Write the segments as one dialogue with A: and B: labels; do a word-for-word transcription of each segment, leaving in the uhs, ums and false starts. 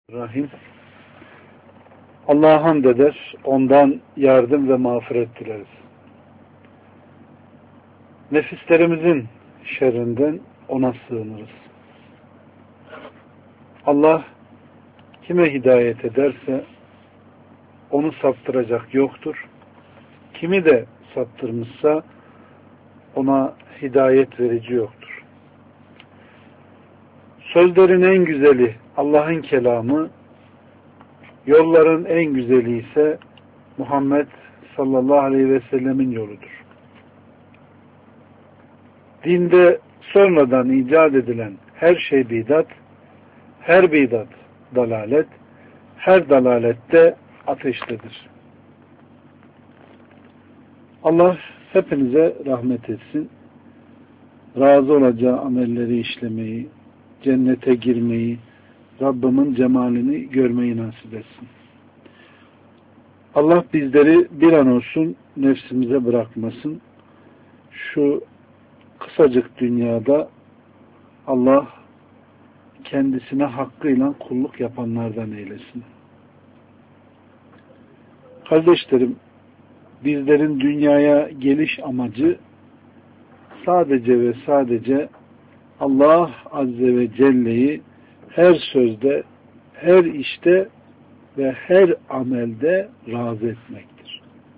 A: Rahim. Allah'a hamd eder, ondan yardım ve mağfiret dileriz. Nefislerimizin şerrinden ona sığınırız. Allah kime hidayet ederse onu saptıracak yoktur. Kimi de saptırmışsa ona hidayet verici yoktur. Sözlerin en güzeli Allah'ın kelamı, yolların en güzeli ise Muhammed sallallahu aleyhi ve sellemin yoludur. Dinde sonradan icat edilen her şey bidat, her bidat dalalet, her dalalette ateştedir. Allah hepinize rahmet etsin. Razı olacağı amelleri işlemeyi, cennete girmeyi, Rabbimin cemalini görmeyi nasip etsin. Allah bizleri bir an olsun nefsimize bırakmasın. Şu kısacık dünyada Allah kendisine hakkıyla kulluk yapanlardan eylesin. Kardeşlerim, bizlerin dünyaya geliş amacı sadece ve sadece Allah Azze ve Celle'yi her sözde, her işte ve her amelde razı etmektir.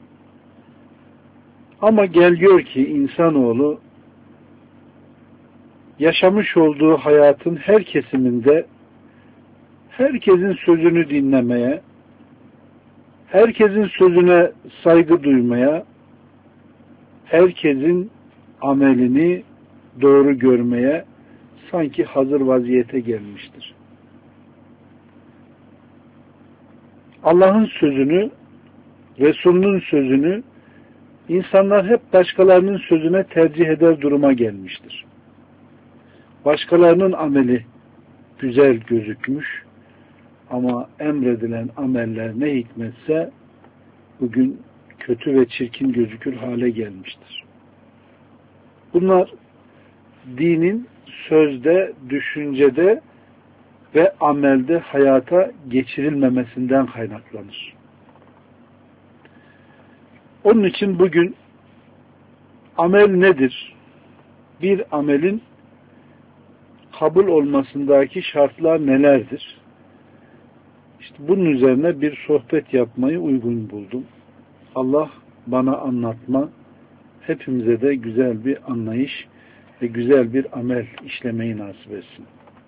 A: Ama gel gör ki insanoğlu yaşamış olduğu hayatın her kesiminde herkesin sözünü dinlemeye, herkesin sözüne saygı duymaya, herkesin amelini doğru görmeye sanki hazır vaziyete gelmiştir. Allah'ın sözünü, Resulünün sözünü insanlar hep başkalarının sözüne tercih eder duruma gelmiştir. Başkalarının ameli güzel gözükmüş ama emredilen ameller ne hikmetse bugün kötü ve çirkin gözükür hale gelmiştir. Bunlar dinin sözde, düşüncede ve amelde hayata geçirilmemesinden kaynaklanır. Onun için bugün amel nedir? Bir amelin kabul olmasındaki şartlar nelerdir? İşte bunun üzerine bir sohbet yapmayı uygun buldum. Allah bana anlatma, hepimize de güzel bir anlayış ve güzel bir amel işlemeyi nasip etsin.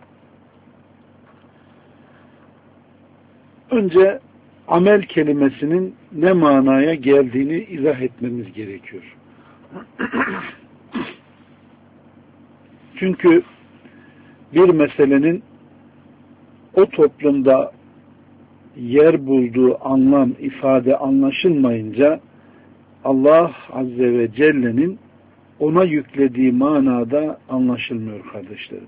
A: Önce amel kelimesinin ne manaya geldiğini izah etmemiz gerekiyor. Çünkü bir meselenin o toplumda yer bulduğu anlam, ifade anlaşılmayınca Allah Azze ve Celle'nin ona yüklediği manada anlaşılmıyor kardeşlerim.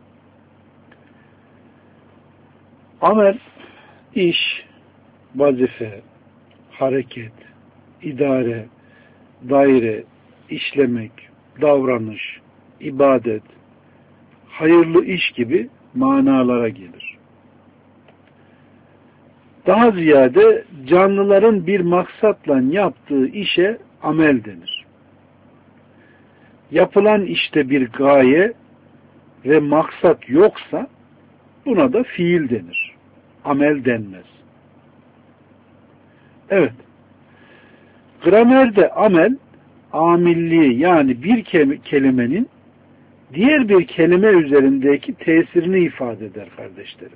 A: Amel, iş, vazife, hareket, idare, daire, işlemek, davranış, ibadet, hayırlı iş gibi manalara gelir. Daha ziyade canlıların bir maksatla yaptığı işe amel denir. Yapılan işte bir gaye ve maksat yoksa buna da fiil denir. Amel denmez. Evet. Gramerde amel, amilliği yani bir kelimenin diğer bir kelime üzerindeki tesirini ifade eder kardeşlerim.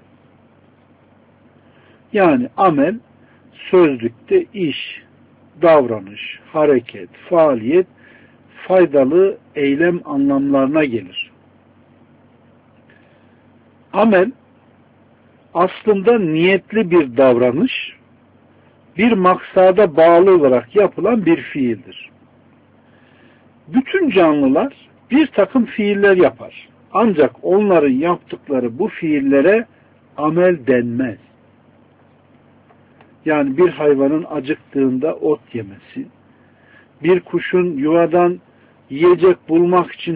A: Yani amel, sözlükte iş, davranış, hareket, faaliyet, faydalı eylem anlamlarına gelir. Amel, aslında niyetli bir davranış, bir maksada bağlı olarak yapılan bir fiildir. Bütün canlılar bir takım fiiller yapar. Ancak onların yaptıkları bu fiillere amel denmez. Yani bir hayvanın acıktığında ot yemesi, bir kuşun yuvadan yiyecek bulmak için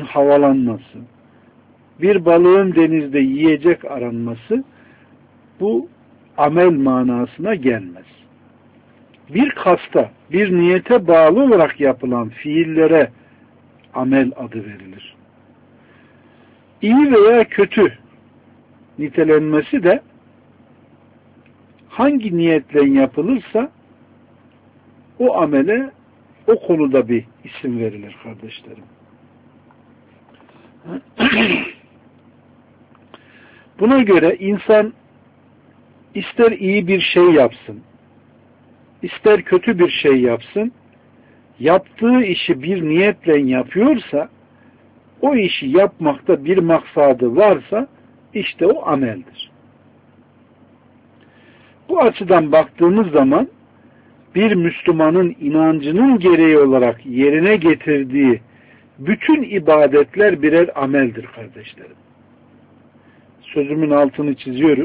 A: havalanması, bir balığın denizde yiyecek aranması, bu amel manasına gelmez. Bir kasta, bir niyete bağlı olarak yapılan fiillere amel adı verilir. İyi veya kötü nitelenmesi de hangi niyetle yapılırsa o amele o konuda bir isim verilir kardeşlerim. Buna göre insan ister iyi bir şey yapsın, ister kötü bir şey yapsın, yaptığı işi bir niyetle yapıyorsa, o işi yapmakta bir maksadı varsa, işte o ameldir. Bu açıdan baktığımız zaman, bir Müslümanın inancının gereği olarak yerine getirdiği bütün ibadetler birer ameldir kardeşlerim. Sözümün altını çiziyorum.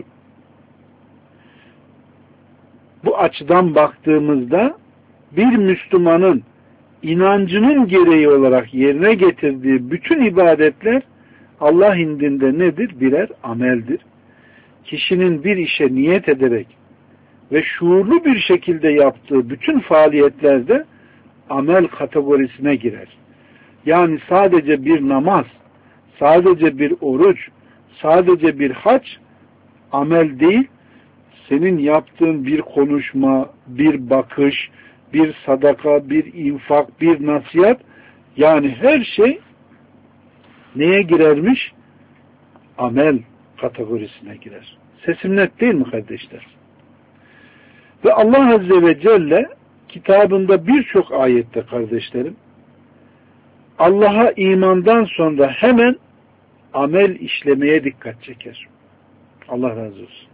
A: Bu açıdan baktığımızda bir Müslümanın inancının gereği olarak yerine getirdiği bütün ibadetler Allah indinde nedir? Birer ameldir. Kişinin bir işe niyet ederek ve şuurlu bir şekilde yaptığı bütün faaliyetlerde amel kategorisine girer. Yani sadece bir namaz, sadece bir oruç, sadece bir hac amel değil, senin yaptığın bir konuşma, bir bakış, bir sadaka, bir infak, bir nasihat, yani her şey neye girermiş? Amel kategorisine girer. Sesim net değil mi kardeşler? Ve Allah Azze ve Celle kitabında birçok ayette kardeşlerim, Allah'a imandan sonra hemen amel işlemeye dikkat çeker. Allah razı olsun.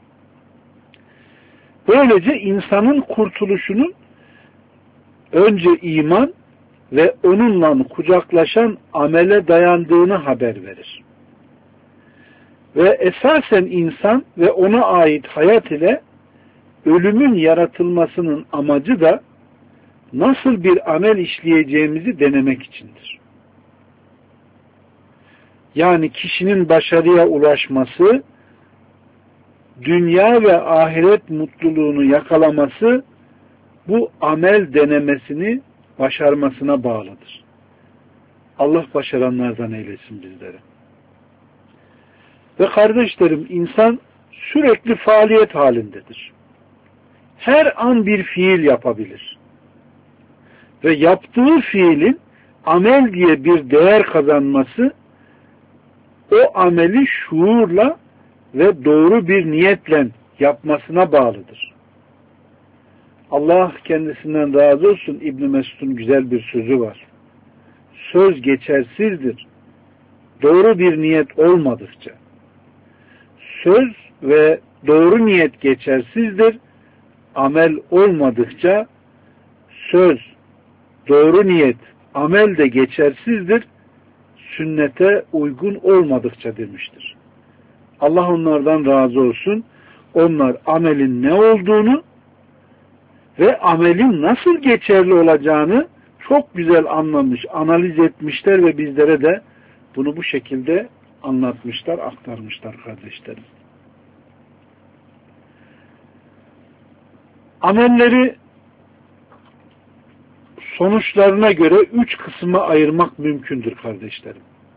A: Böylece insanın kurtuluşunun önce iman ve onunla kucaklaşan amele dayandığını haber verir. Ve esasen insan ve ona ait hayat ile ölümün yaratılmasının amacı da nasıl bir amel işleyeceğimizi denemek içindir. Yani kişinin başarıya ulaşması, dünya ve ahiret mutluluğunu yakalaması, bu amel denemesini başarmasına bağlıdır. Allah başaranlardan eylesin bizleri. Ve kardeşlerim, insan sürekli faaliyet halindedir. Her an bir fiil yapabilir. Ve yaptığı fiilin amel diye bir değer kazanması, o ameli şuurla ve doğru bir niyetle yapmasına bağlıdır. Allah kendisinden razı olsun, İbn Mesud'un güzel bir sözü var. Söz geçersizdir, doğru bir niyet olmadıkça. Söz ve doğru niyet geçersizdir, amel olmadıkça. Söz, doğru niyet, amel de geçersizdir, sünnete uygun olmadıkça demiştir. Allah onlardan razı olsun. Onlar amelin ne olduğunu ve amelin nasıl geçerli olacağını çok güzel anlamış, analiz etmişler ve bizlere de bunu bu şekilde anlatmışlar, aktarmışlar kardeşlerim. Amelleri sonuçlarına göre üç kısma ayırmak mümkündür kardeşlerim.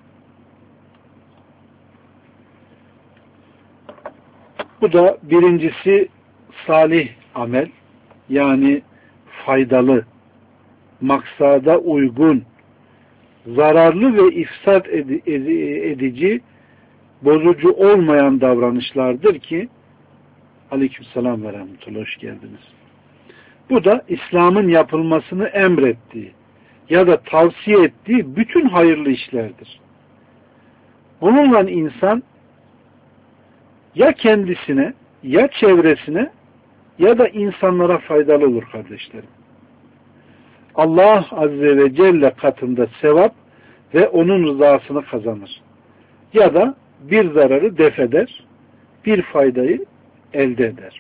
A: Bu da birincisi salih amel, yani faydalı, maksada uygun, zararlı ve ifsat edici, bozucu olmayan davranışlardır ki, aleykümselam ve rahmetullah, hoş geldiniz. Bu da İslam'ın yapılmasını emrettiği ya da tavsiye ettiği bütün hayırlı işlerdir. Bununla insan ya kendisine, ya çevresine, ya da insanlara faydalı olur kardeşlerim. Allah Azze ve Celle katında sevap ve onun rızasını kazanır. Ya da bir zararı def eder, bir faydayı elde eder.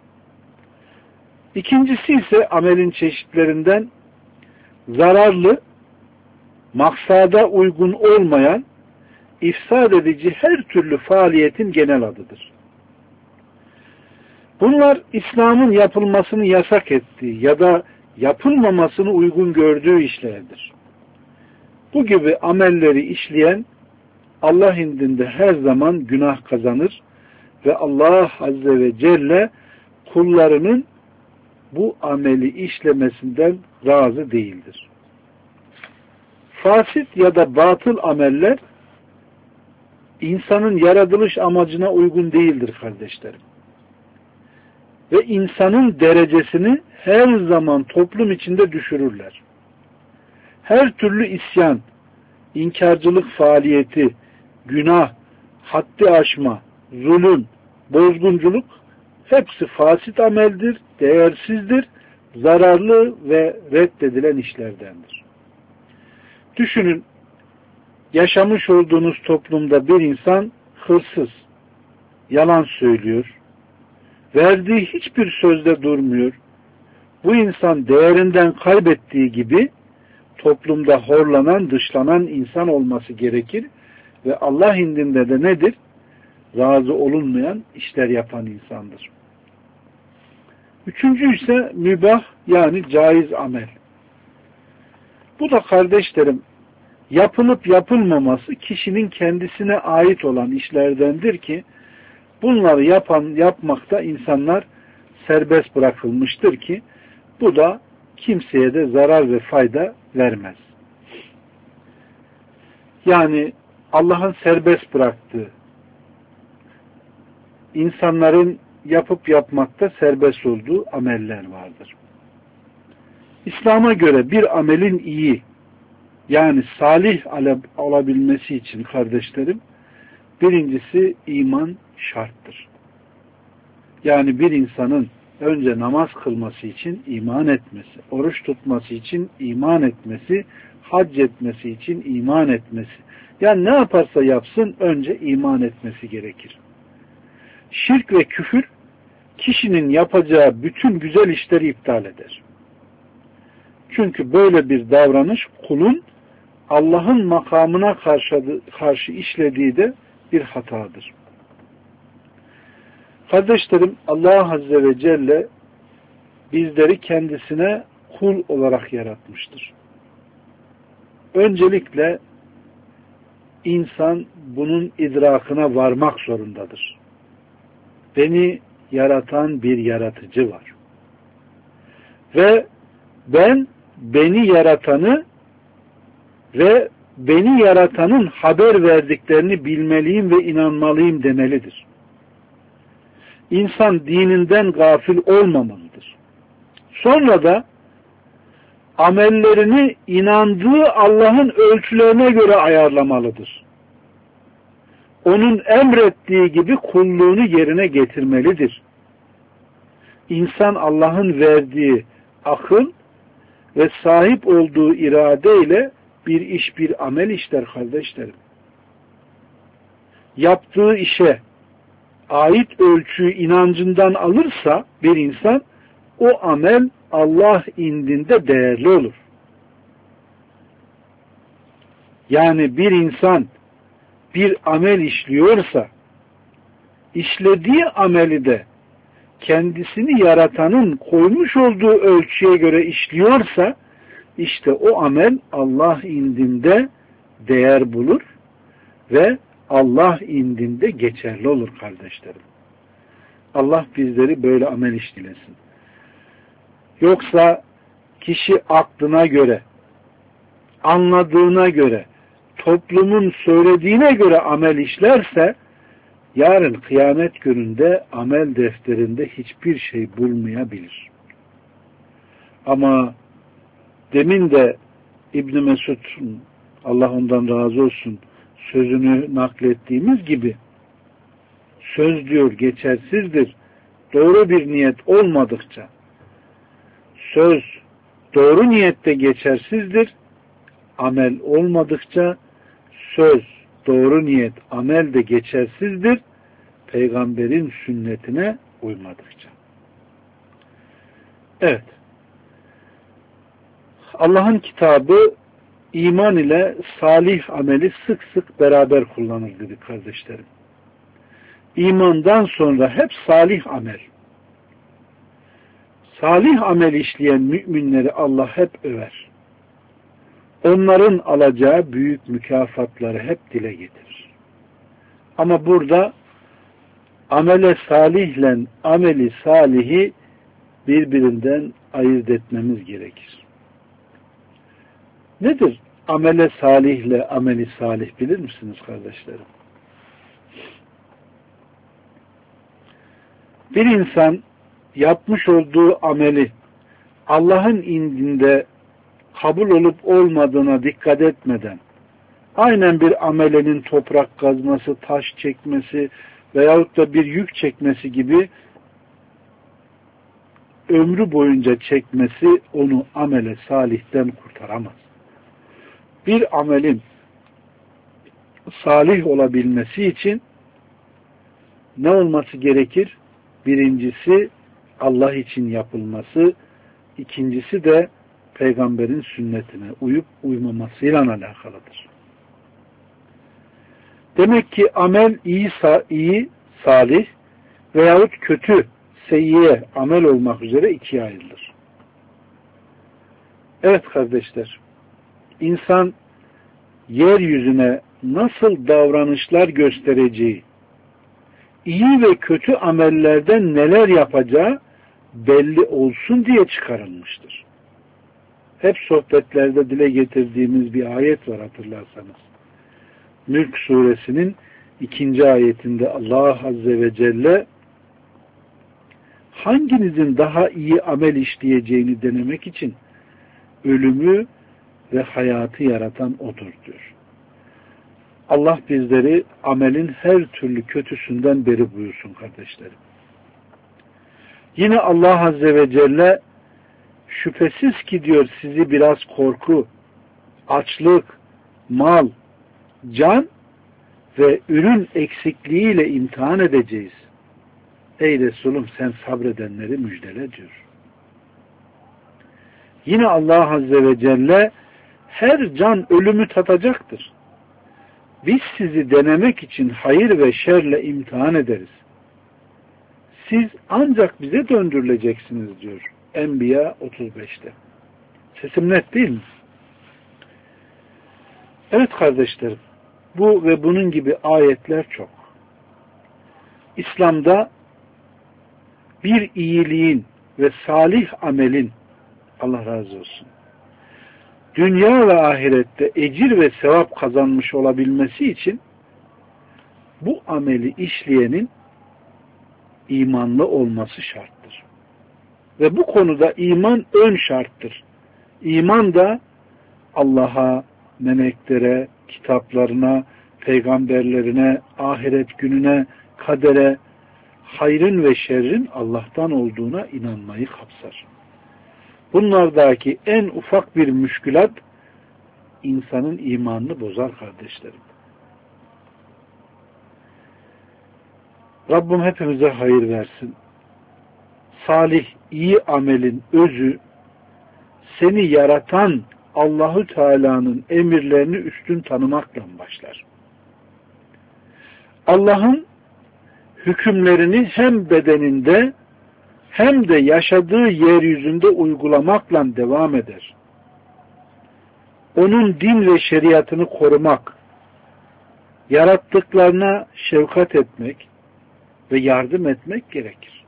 A: İkincisi ise amelin çeşitlerinden zararlı, maksada uygun olmayan, ifsad edici her türlü faaliyetin genel adıdır. Bunlar İslam'ın yapılmasını yasak ettiği ya da yapılmamasını uygun gördüğü işlerdir. Bu gibi amelleri işleyen Allah indinde her zaman günah kazanır ve Allah Azze ve Celle kullarının bu ameli işlemesinden razı değildir. Fasit ya da batıl ameller insanın yaratılış amacına uygun değildir kardeşlerim. Ve insanın derecesini her zaman toplum içinde düşürürler. Her türlü isyan, inkarcılık faaliyeti, günah, haddi aşma, zulüm, bozgunculuk hepsi fasit ameldir, değersizdir, zararlı ve reddedilen işlerdendir. Düşünün, yaşamış olduğunuz toplumda bir insan hırsız, yalan söylüyor, verdiği hiçbir sözde durmuyor. Bu insan değerinden kaybettiği gibi toplumda horlanan, dışlanan insan olması gerekir ve Allah indinde de nedir? Razı olunmayan işler yapan insandır. Üçüncü ise mübah yani caiz amel. Bu da kardeşlerim yapılıp yapılmaması kişinin kendisine ait olan işlerdendir ki bunları yapan yapmakta insanlar serbest bırakılmıştır ki bu da kimseye de zarar ve fayda vermez. Yani Allah'ın serbest bıraktığı, insanların yapıp yapmakta serbest olduğu ameller vardır. İslam'a göre bir amelin iyi, yani salih olabilmesi için kardeşlerim, birincisi iman şarttır. Yani bir insanın önce namaz kılması için iman etmesi, oruç tutması için iman etmesi, hac etmesi için iman etmesi. Yani ne yaparsa yapsın önce iman etmesi gerekir. Şirk ve küfür kişinin yapacağı bütün güzel işleri iptal eder. Çünkü böyle bir davranış kulun Allah'ın makamına karşı, karşı işlediği de bir hatadır. Kardeşlerim, Allah Azze ve Celle bizleri kendisine kul olarak yaratmıştır. Öncelikle insan bunun idrakına varmak zorundadır. Beni yaratan bir yaratıcı var. Ve ben beni yaratanı ve beni yaratanın haber verdiklerini bilmeliyim ve inanmalıyım demelidir. İnsan dininden gafil olmamalıdır. Sonra da amellerini inandığı Allah'ın ölçülerine göre ayarlamalıdır. Onun emrettiği gibi kulluğunu yerine getirmelidir. İnsan Allah'ın verdiği akıl ve sahip olduğu iradeyle bir iş, bir amel işler kardeşlerim. Yaptığı işe ait ölçüyü inancından alırsa bir insan, o amel Allah indinde değerli olur. Yani bir insan bir amel işliyorsa, işlediği ameli de kendisini yaratanın koymuş olduğu ölçüye göre işliyorsa, işte o amel Allah indinde değer bulur ve Allah indinde geçerli olur kardeşlerim. Allah bizleri böyle amel işlesin. Yoksa kişi aklına göre, anladığına göre, toplumun söylediğine göre amel işlerse, yarın kıyamet gününde amel defterinde hiçbir şey bulmayabilir. Ama demin de İbn Mesud, Allah ondan razı olsun, sözünü naklettiğimiz gibi, söz diyor geçersizdir, doğru bir niyet olmadıkça, söz doğru niyette geçersizdir, amel olmadıkça, söz doğru niyet, amel de geçersizdir, peygamberin sünnetine uymadıkça. Evet. Allah'ın kitabı iman ile salih ameli sık sık beraber kullanır dedi kardeşlerim. İmandan sonra hep salih amel. salih amel işleyen müminleri Allah hep över. Onların alacağı büyük mükafatları hep dile getirir. Ama burada amele salihle ameli salihi birbirinden ayırt etmemiz gerekir. Nedir amele salihle ameli salih bilir misiniz kardeşlerim? Bir insan yapmış olduğu ameli Allah'ın indinde kabul olup olmadığına dikkat etmeden aynen bir amelenin toprak kazması, taş çekmesi veyahut da bir yük çekmesi gibi ömrü boyunca çekmesi onu amele salihten kurtaramaz. Bir amelin salih olabilmesi için ne olması gerekir? Birincisi Allah için yapılması, ikincisi de peygamberin sünnetine uyup uymamasıyla alakalıdır. Demek ki amel iyi, iyi salih veyahut kötü, seyyiye amel olmak üzere ikiye ayrılır. Evet kardeşler, insan yeryüzüne nasıl davranışlar göstereceği, iyi ve kötü amellerden neler yapacağı belli olsun diye çıkarılmıştır. Hep sohbetlerde dile getirdiğimiz bir ayet var hatırlarsanız. Mülk suresinin ikinci ayetinde Allah Azze ve Celle hanginizin daha iyi amel işleyeceğini denemek için ölümü ve hayatı yaratan odur diyor. Allah bizleri amelin her türlü kötüsünden beri buyursun kardeşlerim. Yine Allah Azze ve Celle şüphesiz ki diyor sizi biraz korku, açlık, mal, can ve ürün eksikliğiyle imtihan edeceğiz. Ey Resulüm sen sabredenleri müjdele diyor. Yine Allah Azze ve Celle her can ölümü tadacaktır. Biz sizi denemek için hayır ve şerle imtihan ederiz. Siz ancak bize döndürüleceksiniz diyor. Enbiya otuz beşte. Sesim net değil mi? Evet kardeşlerim, bu ve bunun gibi ayetler çok. İslam'da bir iyiliğin ve salih amelin, Allah razı olsun, dünya ve ahirette ecir ve sevap kazanmış olabilmesi için bu ameli işleyenin imanlı olması şarttır. Ve bu konuda iman ön şarttır. İman da Allah'a, meleklere, kitaplarına, peygamberlerine, ahiret gününe, kadere, hayrın ve şerrin Allah'tan olduğuna inanmayı kapsar. Bunlardaki en ufak bir müşkülat insanın imanını bozar kardeşlerim. Rabbim hepimize hayır versin. Salih, iyi amelin özü seni yaratan Allahu Teala'nın emirlerini üstün tanımakla başlar. Allah'ın hükümlerini hem bedeninde hem de yaşadığı yeryüzünde uygulamakla devam eder. Onun din ve şeriatını korumak, yarattıklarına şefkat etmek ve yardım etmek gerekir.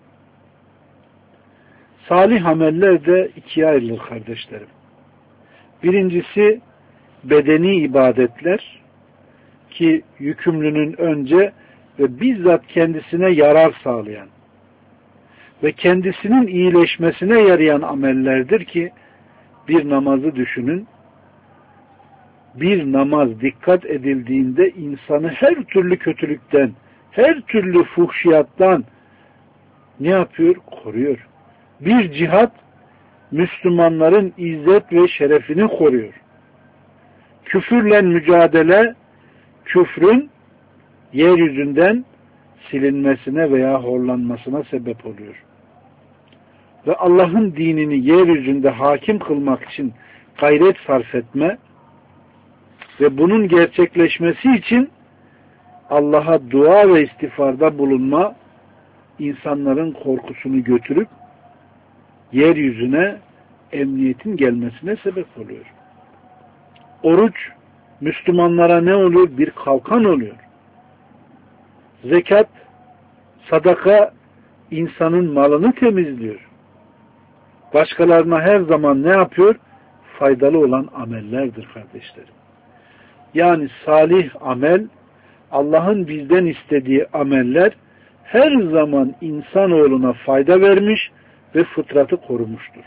A: Salih ameller de ikiye ayrılır kardeşlerim. Birincisi bedeni ibadetler ki yükümlünün önce ve bizzat kendisine yarar sağlayan ve kendisinin iyileşmesine yarayan amellerdir ki bir namazı düşünün. Bir namaz dikkat edildiğinde insanı her türlü kötülükten, her türlü fuhşiyattan ne yapıyor? Koruyor. Bir cihat Müslümanların izzet ve şerefini koruyor. Küfürle mücadele, küfrün yeryüzünden silinmesine veya horlanmasına sebep oluyor. Ve Allah'ın dinini yeryüzünde hakim kılmak için gayret sarf etme ve bunun gerçekleşmesi için Allah'a dua ve istiğfarda bulunma insanların korkusunu götürüp yeryüzüne emniyetin gelmesine sebep oluyor. Oruç Müslümanlara ne oluyor? Bir kalkan oluyor. Zekat, sadaka insanın malını temizliyor. Başkalarına her zaman ne yapıyor? Faydalı olan amellerdir kardeşlerim. Yani salih amel, Allah'ın bizden istediği ameller her zaman insanoğluna fayda vermiş ve fıtratı korumuştur.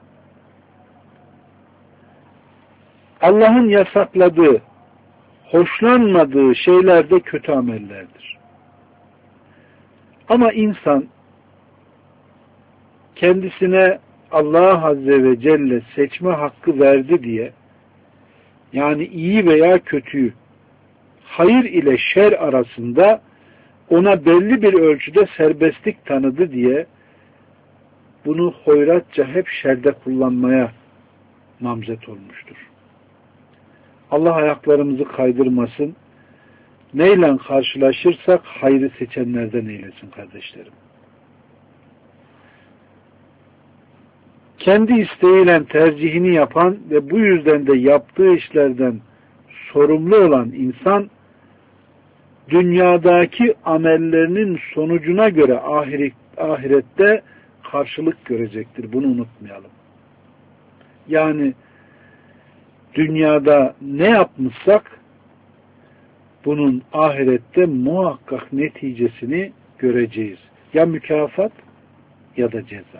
A: Allah'ın yasakladığı, hoşlanmadığı şeyler de kötü amellerdir. Ama insan kendisine Allah Azze ve Celle seçme hakkı verdi diye, yani iyi veya kötüyü, hayır ile şer arasında ona belli bir ölçüde serbestlik tanıdı diye bunu hoyratça hep şerde kullanmaya namzet olmuştur. Allah ayaklarımızı kaydırmasın. Neyle karşılaşırsak hayrı seçenlerden eylesin kardeşlerim. Kendi isteğiyle tercihini yapan ve bu yüzden de yaptığı işlerden sorumlu olan insan, dünyadaki amellerinin sonucuna göre ahiret, ahirette karşılık görecektir. Bunu unutmayalım. Yani dünyada ne yapmışsak bunun ahirette muhakkak neticesini göreceğiz. Ya mükafat ya da ceza.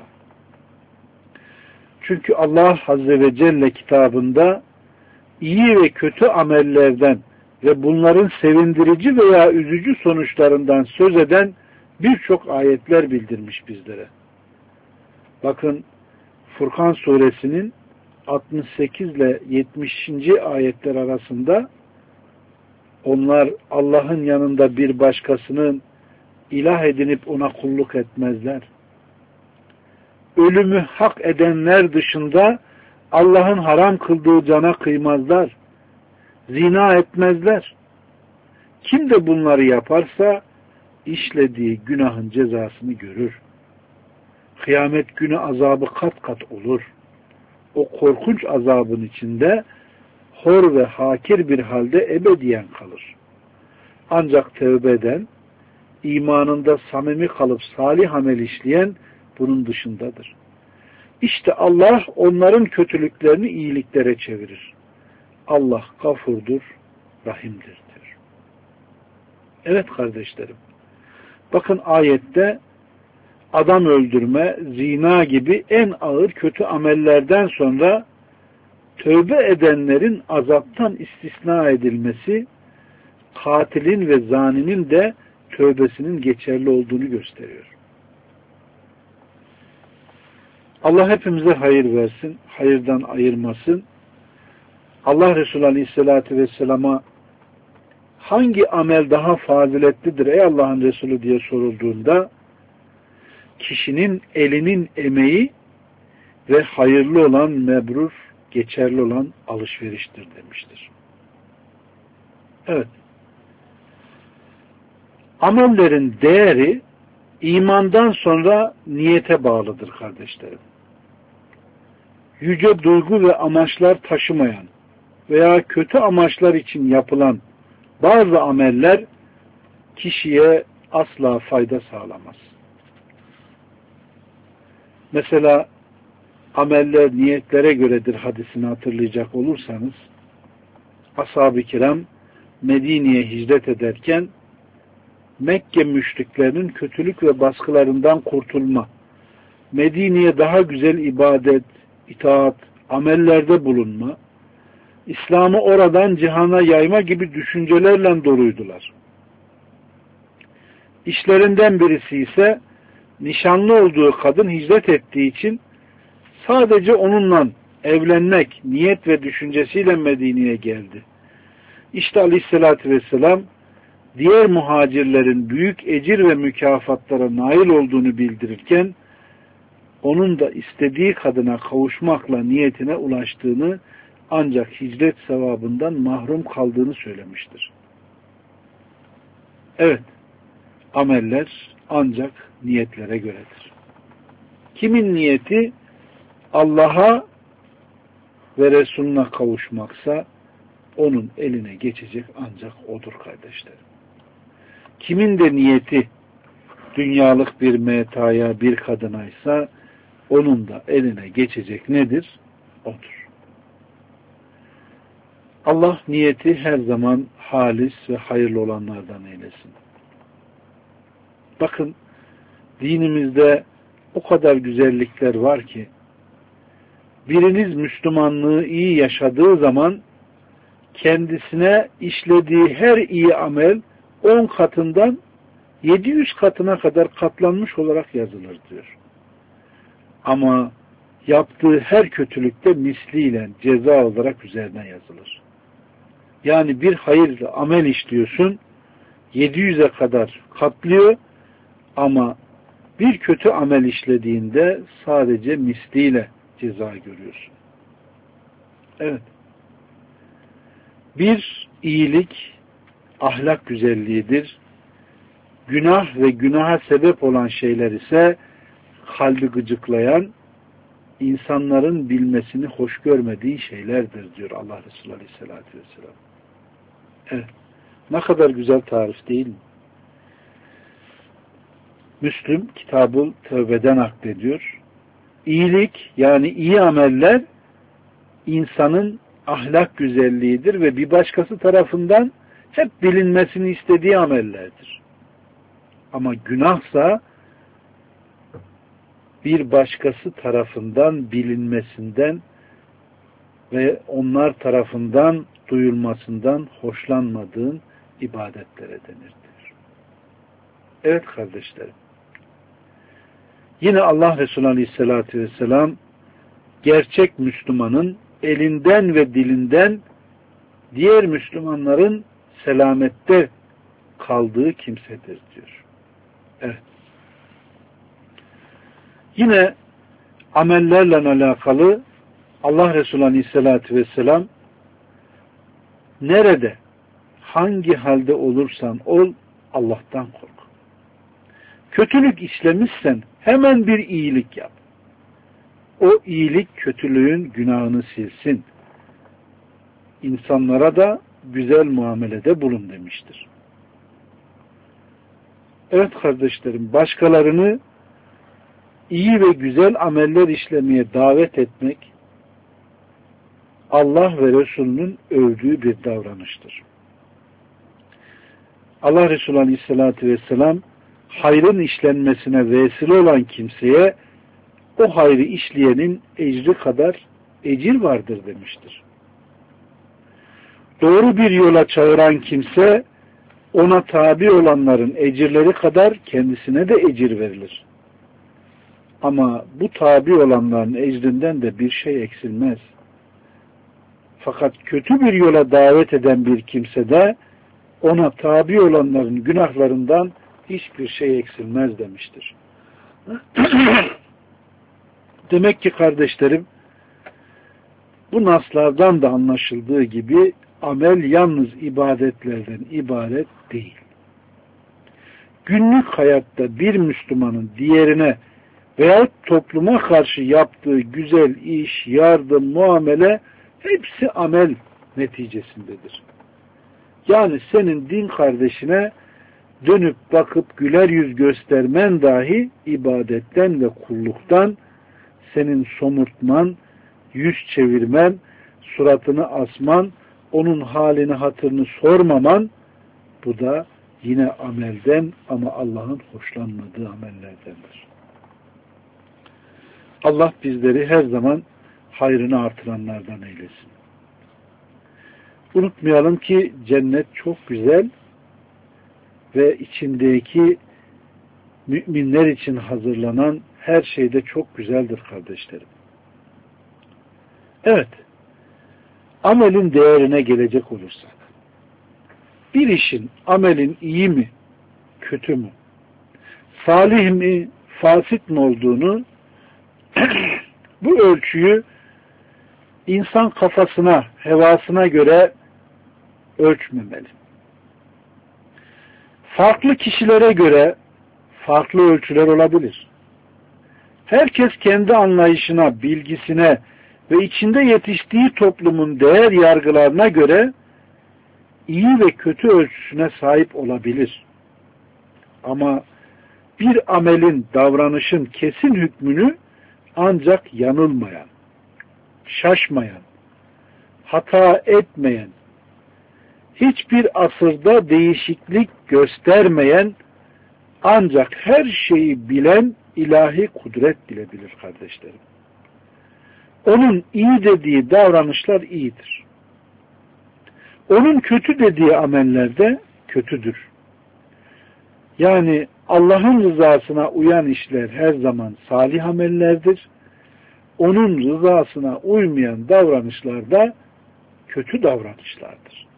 A: Çünkü Allah Azze ve Celle kitabında iyi ve kötü amellerden ve bunların sevindirici veya üzücü sonuçlarından söz eden birçok ayetler bildirmiş bizlere. Bakın Furkan suresinin altmış sekiz ile yetmişinci ayetler arasında onlar Allah'ın yanında bir başkasının ilah edinip ona kulluk etmezler. Ölümü hak edenler dışında Allah'ın haram kıldığı cana kıymazlar. Zina etmezler. Kim de bunları yaparsa işlediği günahın cezasını görür. Kıyamet günü azabı kat kat olur. O korkunç azabın içinde hor ve hakir bir halde ebediyen kalır. Ancak tevbe eden, imanında samimi kalıp salih amel işleyen bunun dışındadır. İşte Allah onların kötülüklerini iyiliklere çevirir. Allah gafurdur, rahimdir diyor. Evet kardeşlerim, bakın ayette adam öldürme, zina gibi en ağır kötü amellerden sonra tövbe edenlerin azaptan istisna edilmesi, katilin ve zaninin de tövbesinin geçerli olduğunu gösteriyor. Allah hepimize hayır versin, hayırdan ayırmasın. Allah Resulü Aleyhisselatü Vesselam'a hangi amel daha faziletlidir ey Allah'ın Resulü diye sorulduğunda kişinin elinin emeği ve hayırlı olan mebrur, geçerli olan alışveriştir demiştir. Evet. Amellerin değeri imandan sonra niyete bağlıdır kardeşlerim. Yüce duygu ve amaçlar taşımayan veya kötü amaçlar için yapılan bazı ameller kişiye asla fayda sağlamaz. Mesela ameller niyetlere göredir hadisini hatırlayacak olursanız, ashab-ı kiram Medine'ye hicret ederken Mekke müşriklerinin kötülük ve baskılarından kurtulma, Medine'ye daha güzel ibadet, itaat, amellerde bulunma, İslam'ı oradan cihana yayma gibi düşüncelerle doluydular. İşlerinden birisi ise nişanlı olduğu kadın hicret ettiği için sadece onunla evlenmek niyet ve düşüncesiyle Medine'ye geldi. İşte Aleyhisselatü Vesselam diğer muhacirlerin büyük ecir ve mükafatlara nail olduğunu bildirirken onun da istediği kadına kavuşmakla niyetine ulaştığını ancak hicret sevabından mahrum kaldığını söylemiştir. Evet, ameller ancak niyetlere göredir. Kimin niyeti Allah'a ve Resulüne kavuşmaksa onun eline geçecek ancak odur kardeşlerim. Kimin de niyeti dünyalık bir metaya, bir kadınaysa onun da eline geçecek nedir? Odur. Allah niyeti her zaman halis ve hayırlı olanlardan eylesin. Bakın, dinimizde o kadar güzellikler var ki, biriniz Müslümanlığı iyi yaşadığı zaman kendisine işlediği her iyi amel on katından yedi yüz katına kadar katlanmış olarak yazılır diyor. Ama yaptığı her kötülükte misliyle ceza olarak üzerine yazılır. Yani bir hayırlı amel işliyorsun, yedi yüze kadar katlıyor ama bir kötü amel işlediğinde sadece misliyle ceza görüyorsun. Evet. Bir iyilik ahlak güzelliğidir. Günah ve günaha sebep olan şeyler ise kalbi gıcıklayan, insanların bilmesini hoş görmediği şeylerdir diyor Allah Resulü Aleyhisselatü Vesselam. Evet. Ne kadar güzel tarif değil mi? Müslüm Kitab-ı Tevbe'den naklediyor. İyilik yani iyi ameller insanın ahlak güzelliğidir ve bir başkası tarafından hep bilinmesini istediği amellerdir. Ama günahsa bir başkası tarafından bilinmesinden ve onlar tarafından duyulmasından hoşlanmadığın ibadetlere denir. Evet kardeşlerim. Yine Allah Resulü Aleyhisselatü Vesselam gerçek Müslümanın elinden ve dilinden diğer Müslümanların selamette kaldığı kimsedir diyor. Evet. Yine amellerle alakalı Allah Resulü Aleyhisselatü Vesselam nerede, hangi halde olursan ol Allah'tan kork. Kötülük işlemişsen hemen bir iyilik yap. O iyilik kötülüğün günahını silsin. İnsanlara da güzel muamelede bulun demiştir. Evet kardeşlerim, başkalarını iyi ve güzel ameller işlemeye davet etmek Allah ve Resulünün övdüğü bir davranıştır. Allah Resulü Aleyhisselatü Vesselam hayrın işlenmesine vesile olan kimseye o hayrı işleyenin ecri kadar ecir vardır demiştir. Doğru bir yola çağıran kimse ona tabi olanların ecirleri kadar kendisine de ecir verilir. Ama bu tabi olanların ecrinden de bir şey eksilmez. Fakat kötü bir yola davet eden bir kimse de ona tabi olanların günahlarından hiçbir şey eksilmez demiştir. Demek ki kardeşlerim, bu naslardan da anlaşıldığı gibi amel yalnız ibadetlerden ibaret değil. Günlük hayatta bir Müslümanın diğerine veyahut topluma karşı yaptığı güzel iş, yardım, muamele hepsi amel neticesindedir. Yani senin din kardeşine dönüp bakıp güler yüz göstermen dahi ibadetten ve kulluktan, senin somurtman, yüz çevirmen, suratını asman, onun halini hatırını sormaman, bu da yine amelden ama Allah'ın hoşlanmadığı amellerdendir. Allah bizleri her zaman hayrını artıranlardan eylesin. Unutmayalım ki cennet çok güzel ve içindeki müminler için hazırlanan her şeyde çok güzeldir kardeşlerim. Evet, amelin değerine gelecek olursak, bir işin, amelin iyi mi, kötü mü, salih mi, fasit mi olduğunu bu ölçüyü insan kafasına, hevasına göre ölçmemeli. Farklı kişilere göre farklı ölçüler olabilir. Herkes kendi anlayışına, bilgisine ve içinde yetiştiği toplumun değer yargılarına göre iyi ve kötü ölçüsüne sahip olabilir. Ama bir amelin, davranışın kesin hükmünü ancak yanılmayan, şaşmayan, hata etmeyen, hiçbir asırda değişiklik göstermeyen, ancak her şeyi bilen ilahi kudret bilebilir kardeşlerim. Onun iyi dediği davranışlar iyidir. Onun kötü dediği ameller de kötüdür. Yani Allah'ın rızasına uyan işler her zaman salih amellerdir. Onun rızasına uymayan davranışlar da kötü davranışlardır.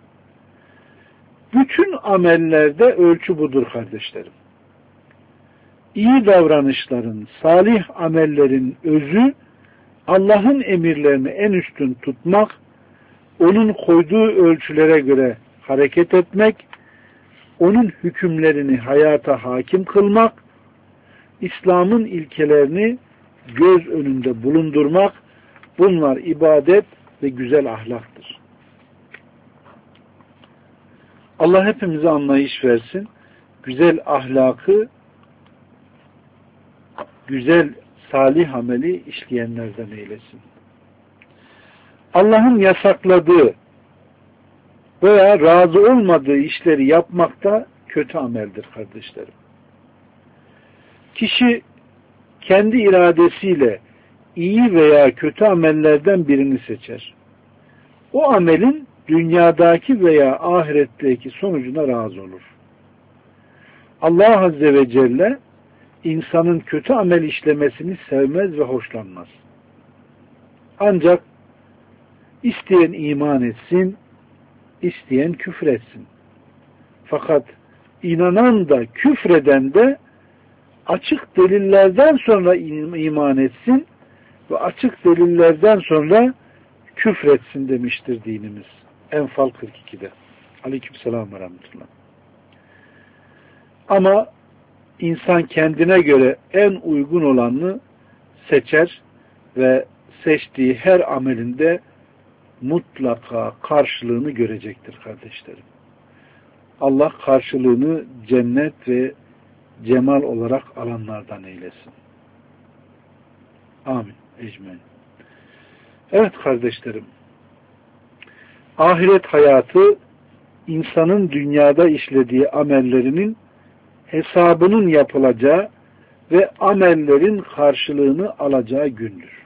A: Bütün amellerde ölçü budur kardeşlerim. İyi davranışların, salih amellerin özü Allah'ın emirlerini en üstün tutmak, onun koyduğu ölçülere göre hareket etmek, onun hükümlerini hayata hakim kılmak, İslam'ın ilkelerini göz önünde bulundurmak, bunlar ibadet ve güzel ahlaktır. Allah hepimize anlayış versin, güzel ahlakı, güzel salih ameli işleyenlerden eylesin. Allah'ın yasakladığı veya razı olmadığı işleri yapmak da kötü ameldir kardeşlerim. Kişi kendi iradesiyle iyi veya kötü amellerden birini seçer. O amelin dünyadaki veya ahiretteki sonucuna razı olur. Allah Azze ve Celle insanın kötü amel işlemesini sevmez ve hoşlanmaz. Ancak isteyen iman etsin, isteyen küfür etsin. Fakat inanan da küfreden de açık delillerden sonra iman etsin ve açık delillerden sonra küfretsin demiştir dinimiz. Enfal kırk iki'de. Aleykümselam ve rahmetullah. Ama insan kendine göre en uygun olanını seçer ve seçtiği her amelinde mutlaka karşılığını görecektir kardeşlerim. Allah karşılığını cennet ve cemal olarak alanlardan eylesin. Amin. Ecmaîn. Evet kardeşlerim, ahiret hayatı insanın dünyada işlediği amellerinin hesabının yapılacağı ve amellerin karşılığını alacağı gündür.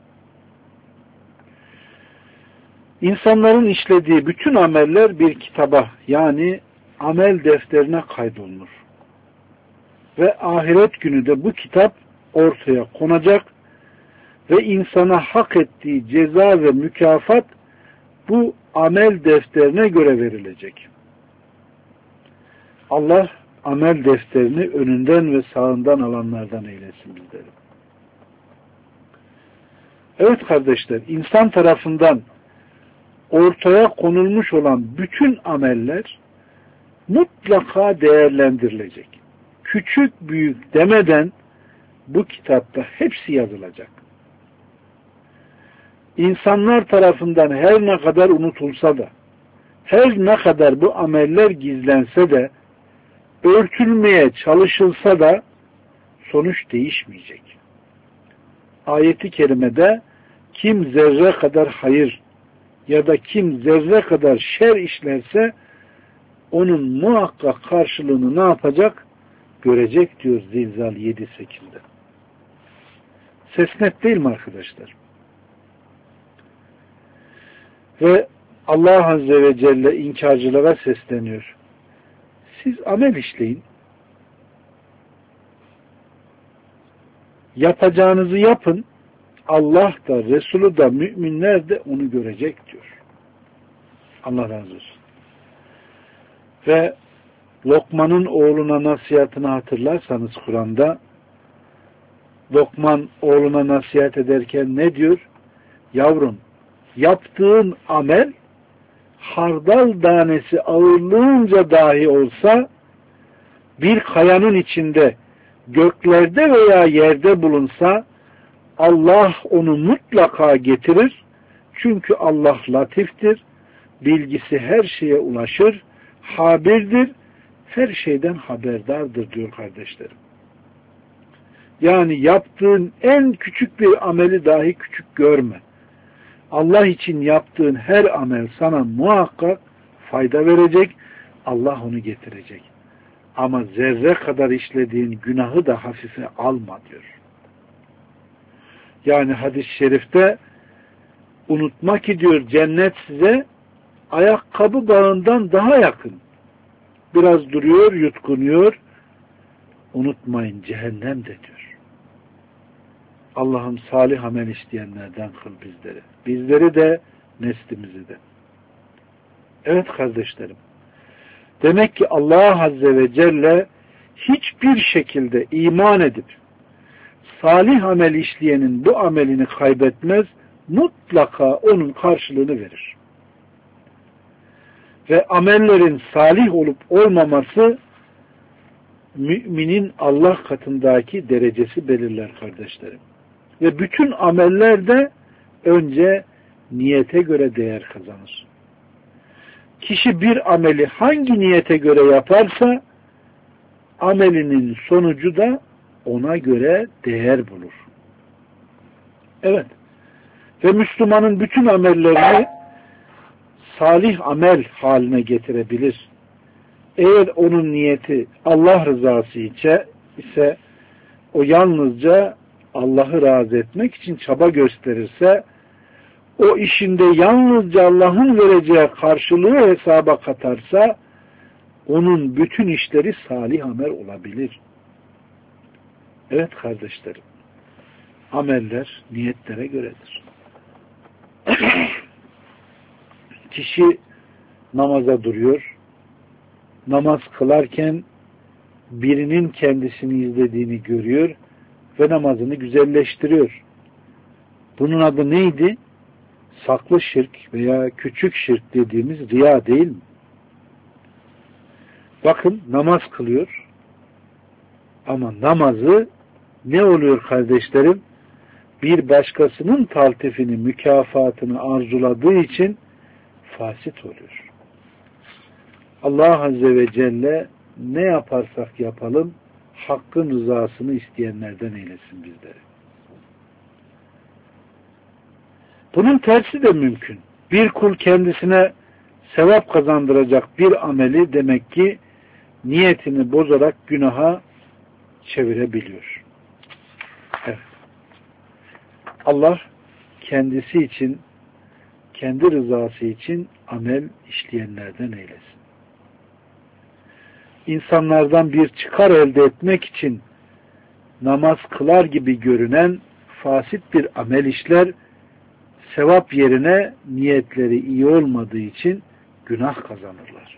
A: İnsanların işlediği bütün ameller bir kitaba, yani amel defterine kaydolunur. Ve ahiret günü de bu kitap ortaya konacak ve insana hak ettiği ceza ve mükafat bu amel defterine göre verilecek. Allah amel defterini önünden ve sağından alanlardan eylesin bizleri. Evet kardeşler, insan tarafından ortaya konulmuş olan bütün ameller mutlaka değerlendirilecek. Küçük büyük demeden bu kitapta hepsi yazılacak. İnsanlar tarafından her ne kadar unutulsa da, her ne kadar bu ameller gizlense de, örtülmeye çalışılsa da sonuç değişmeyecek. Ayet-i kerimede kim zerre kadar hayır ya da kim zerre kadar şer işlerse onun muhakkak karşılığını ne yapacak? Görecek diyor Zilzal yedi sekiz'de. Ses net değil mi arkadaşlar? Ve Allah Azze ve Celle inkarcılara sesleniyor. Siz amel işleyin. Yapacağınızı yapın. Allah da, Resulü da, müminler de onu görecek diyor. Allah razı olsun. Ve Lokman'ın oğluna nasihatını hatırlarsanız Kur'an'da, Lokman oğluna nasihat ederken ne diyor? Yavrum, yaptığın amel hardal tanesi ağırlığınca dahi olsa bir kayanın içinde göklerde veya yerde bulunsa Allah onu mutlaka getirir. Çünkü Allah latiftir, bilgisi her şeye ulaşır, habirdir, her şeyden haberdardır diyor kardeşlerim. Yani yaptığın en küçük bir ameli dahi küçük görme. Allah için yaptığın her amel sana muhakkak fayda verecek, Allah onu getirecek. Ama zerre kadar işlediğin günahı da hafife alma diyor. Yani hadis-i şerifte unutma ki diyor cennet size ayakkabı bağından daha yakın. Biraz duruyor, yutkunuyor. Unutmayın cehennem de diyor. Allah'ım salih amel isteyenlerden kıl bizleri. Bizleri de neslimizi de. Evet kardeşlerim. Demek ki Allah Azze ve Celle hiçbir şekilde iman edip salih amel işleyenin bu amelini kaybetmez, mutlaka onun karşılığını verir. Ve amellerin salih olup olmaması müminin Allah katındaki derecesi belirler kardeşlerim. Ve bütün ameller de önce niyete göre değer kazanır. Kişi bir ameli hangi niyete göre yaparsa amelinin sonucu da ona göre değer bulur. Evet. Ve Müslümanın bütün amellerini salih amel haline getirebilir. Eğer onun niyeti Allah rızası ise, ise o yalnızca Allah'ı razı etmek için çaba gösterirse, o işinde yalnızca Allah'ın vereceği karşılığı hesaba katarsa, onun bütün işleri salih amel olabilir. Evet kardeşlerim, ameller niyetlere göredir. Kişi namaza duruyor, namaz kılarken birinin kendisini izlediğini görüyor ve namazını güzelleştiriyor. Bunun adı neydi? Saklı şirk veya küçük şirk dediğimiz riya değil mi? Bakın namaz kılıyor ama namazı ne oluyor kardeşlerim? Bir başkasının taltifini, mükafatını arzuladığı için fasit oluyor. Allah Azze ve Celle ne yaparsak yapalım Hakk'ın rızasını isteyenlerden eylesin bizleri. Bunun tersi de mümkün. Bir kul kendisine sevap kazandıracak bir ameli demek ki niyetini bozarak günaha çevirebiliyor. Evet. Allah kendisi için, kendi rızası için amel işleyenlerden eylesin. İnsanlardan bir çıkar elde etmek için namaz kılar gibi görünen fasit bir amel işler, sevap yerine niyetleri iyi olmadığı için günah kazanırlar.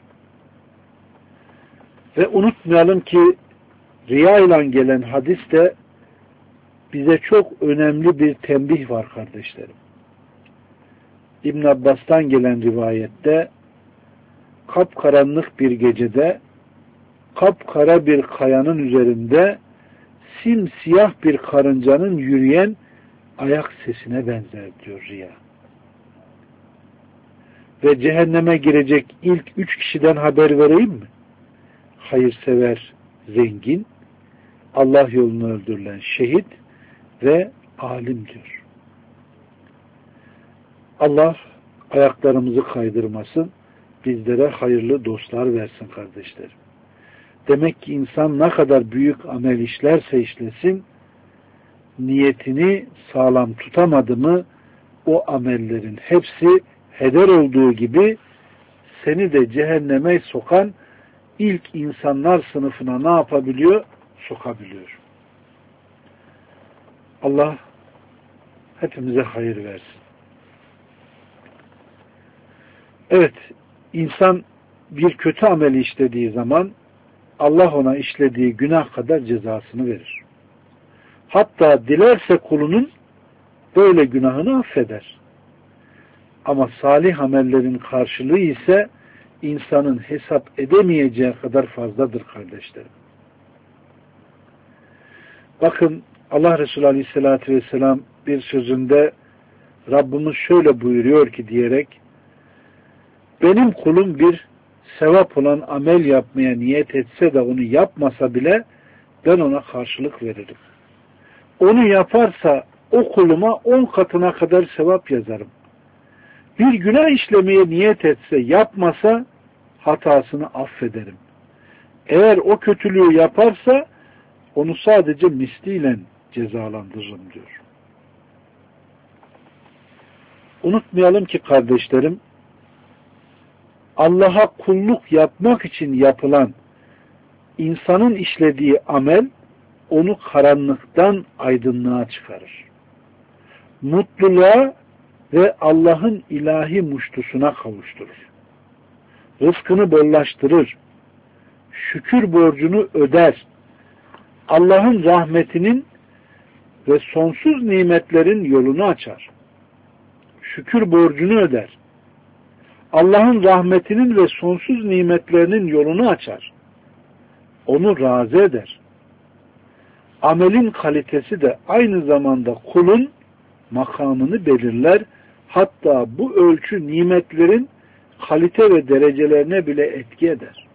A: Ve unutmayalım ki riya ile gelen hadiste bize çok önemli bir tembih var kardeşlerim. İbn Abbas'tan gelen rivayette kapkaranlık bir gecede kapkara bir kayanın üzerinde simsiyah bir karıncanın yürüyen ayak sesine benzer diyor riya. Ve cehenneme girecek ilk üç kişiden haber vereyim mi? Hayırsever, zengin, Allah yolunu öldürülen şehit ve alim diyor. Allah ayaklarımızı kaydırmasın, bizlere hayırlı dostlar versin kardeşlerim. Demek ki insan ne kadar büyük amel işlerse işlesin, niyetini sağlam tutamadı mı, o amellerin hepsi heder olduğu gibi seni de cehenneme sokan ilk insanlar sınıfına ne yapabiliyor? Sokabiliyor. Allah hepimize hayır versin. Evet, insan bir kötü ameli işlediği zaman Allah ona işlediği günah kadar cezasını verir. Hatta dilerse kulunun böyle günahını affeder. Ama salih amellerin karşılığı ise insanın hesap edemeyeceği kadar fazladır kardeşlerim. Bakın Allah Resulü Aleyhisselatü Vesselam bir sözünde Rabbimiz şöyle buyuruyor ki diyerek, benim kulum bir sevap olan amel yapmaya niyet etse de onu yapmasa bile ben ona karşılık veririm. Onu yaparsa o kuluma on katına kadar sevap yazarım. Bir günah işlemeye niyet etse, yapmasa hatasını affederim. Eğer o kötülüğü yaparsa onu sadece misliyle cezalandırırım diyor. Unutmayalım ki kardeşlerim, Allah'a kulluk yapmak için yapılan insanın işlediği amel onu karanlıktan aydınlığa çıkarır. Mutluluğa ve Allah'ın ilahi muştusuna kavuşturur. Rızkını bollaştırır. Şükür borcunu öder. Allah'ın rahmetinin ve sonsuz nimetlerin yolunu açar. Şükür borcunu öder. Allah'ın rahmetinin ve sonsuz nimetlerinin yolunu açar. Onu razı eder. Amelin kalitesi de aynı zamanda kulun makamını belirler. Hatta bu ölçü nimetlerin kalite ve derecelerine bile etki eder.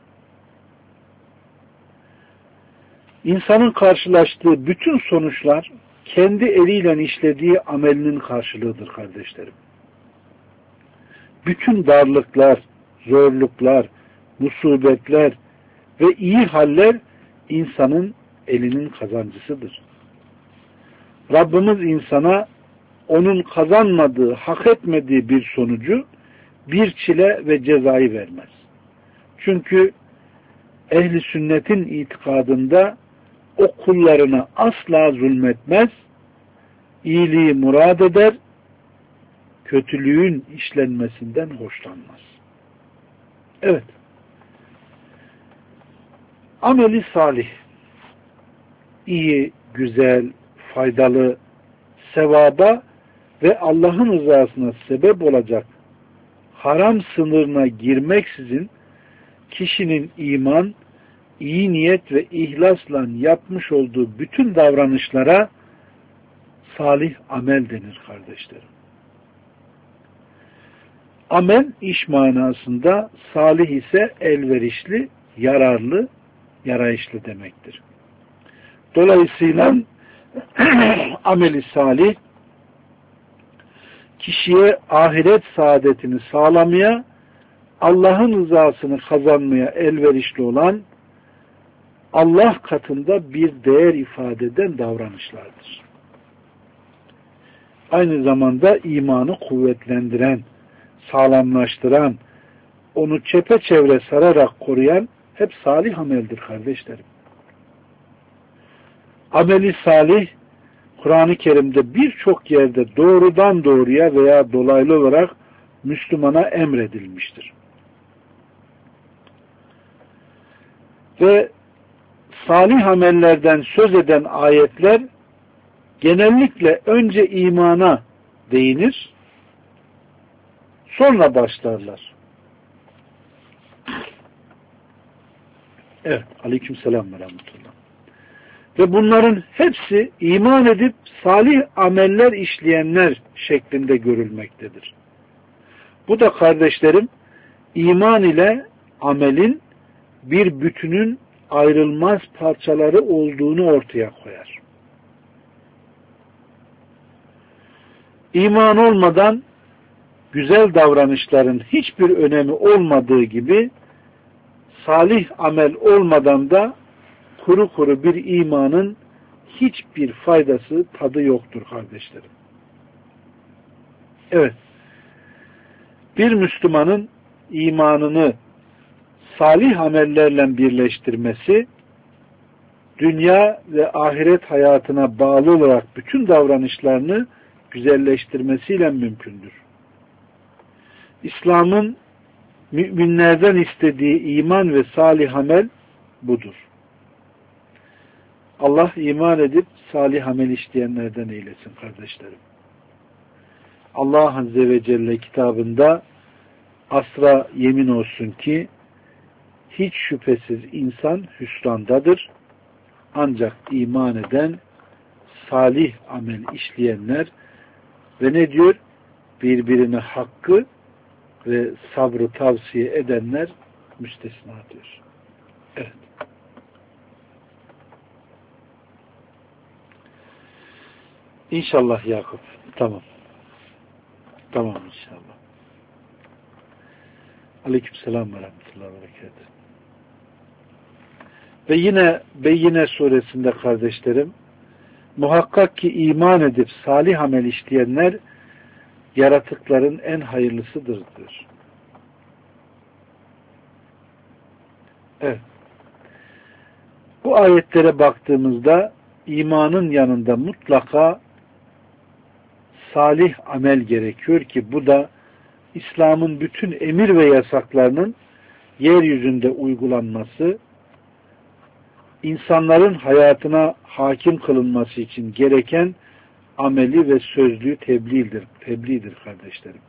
A: İnsanın karşılaştığı bütün sonuçlar kendi eliyle işlediği amelinin karşılığıdır kardeşlerim. Bütün darlıklar, zorluklar, musibetler ve iyi haller insanın elinin kazancısıdır. Rabbimiz insana onun kazanmadığı, hak etmediği bir sonucu, bir çile ve cezayı vermez. Çünkü ehli sünnetin itikadında o kullarına asla zulmetmez, iyiliği murad eder, kötülüğün işlenmesinden hoşlanmaz. Evet. Ameli salih, iyi, güzel, faydalı, sevaba ve Allah'ın rızasına sebep olacak haram sınırına girmeksizin kişinin iman, iyi niyet ve ihlasla yapmış olduğu bütün davranışlara salih amel denir kardeşlerim. Amel iş manasında, salih ise elverişli, yararlı, yarayışlı demektir. Dolayısıyla ameli salih kişiye ahiret saadetini sağlamaya, Allah'ın rızasını kazanmaya elverişli olan, Allah katında bir değer ifade eden davranışlardır. Aynı zamanda imanı kuvvetlendiren, sağlamlaştıran, onu çepeçevre sararak koruyan hep salih ameldir kardeşlerim. Ameli salih, Kur'an-ı Kerim'de birçok yerde doğrudan doğruya veya dolaylı olarak Müslümana emredilmiştir. Ve salih amellerden söz eden ayetler genellikle önce imana değinir, sonra başlarlar. Evet, aleykümselam ve rahmetullah. Ve bunların hepsi iman edip salih ameller işleyenler şeklinde görülmektedir. Bu da kardeşlerim, iman ile amelin bir bütünün ayrılmaz parçaları olduğunu ortaya koyar. İman olmadan güzel davranışların hiçbir önemi olmadığı gibi salih amel olmadan da kuru kuru bir imanın hiçbir faydası, tadı yoktur kardeşlerim. Evet. Bir Müslümanın imanını salih amellerle birleştirmesi, dünya ve ahiret hayatına bağlı olarak bütün davranışlarını güzelleştirmesiyle mümkündür. İslam'ın müminlerden istediği iman ve salih amel budur. Allah iman edip salih amel işleyenlerden eylesin kardeşlerim. Allah Azze ve Celle kitabında asra yemin olsun ki hiç şüphesiz insan hüsrandadır. Ancak iman eden salih amel işleyenler ve ne diyor? Birbirine hakkı ve sabrı tavsiye edenler müstesna diyor. Evet. İnşallah Yakup. Tamam. Tamam inşallah. Aleykümselam ve rahmetullahi ve berekatuhu. Ve yine Beyyine suresinde kardeşlerim, muhakkak ki iman edip salih amel işleyenler yaratıkların en hayırlısıdır diyor. Evet. Bu ayetlere baktığımızda imanın yanında mutlaka salih amel gerekiyor ki bu da İslam'ın bütün emir ve yasaklarının yeryüzünde uygulanması, insanların hayatına hakim kılınması için gereken ameli ve sözlüğü tebliğdir, tebliğdir kardeşlerim.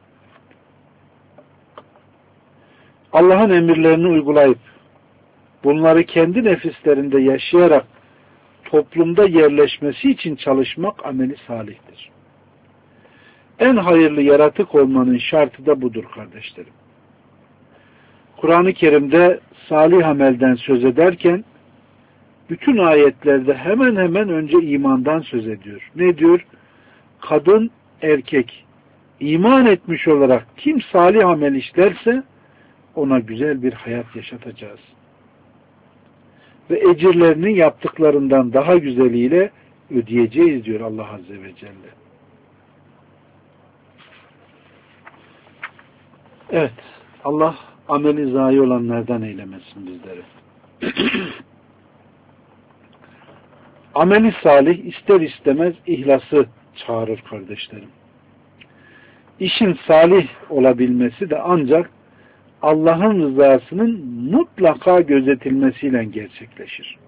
A: Allah'ın emirlerini uygulayıp bunları kendi nefislerinde yaşayarak toplumda yerleşmesi için çalışmak ameli salihtir. En hayırlı yaratık olmanın şartı da budur kardeşlerim. Kur'an-ı Kerim'de salih amelden söz ederken bütün ayetlerde hemen hemen önce imandan söz ediyor. Ne diyor? Kadın, erkek iman etmiş olarak kim salih amel işlerse ona güzel bir hayat yaşatacağız. Ve ecirlerini yaptıklarından daha güzeliyle ödeyeceğiz diyor Allah Azze ve Celle. Evet, Allah ameli zayi olanlardan eylemesin bizleri. Ameli salih ister istemez ihlası çağırır kardeşlerim. İşin salih olabilmesi de ancak Allah'ın rızasının mutlaka gözetilmesiyle gerçekleşir.